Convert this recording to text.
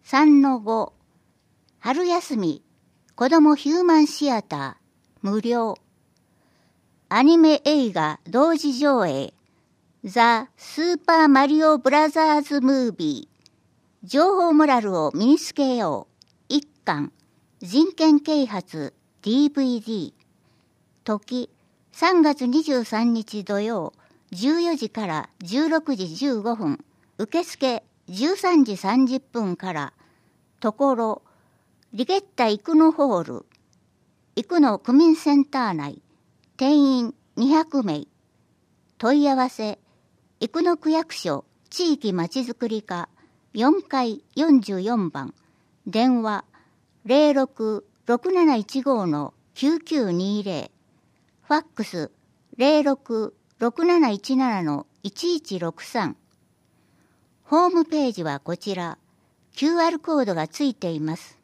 3-5春休み子どもヒューマンシアター無料アニメ映画同時上映ザ・スーパーマリオブラザーズ・ムービー情報モラルを身につけよう1巻人権啓発 DVD 時3月23日土曜14時から16時15分受付13時30分からところリゲッタ生野ホール生野区民センター内定員200名問い合わせ生野区役所地域まちづくり課4階44番電話 066715-9920 ファックス 066717-1163 ホームページはこちら QR コードがついています。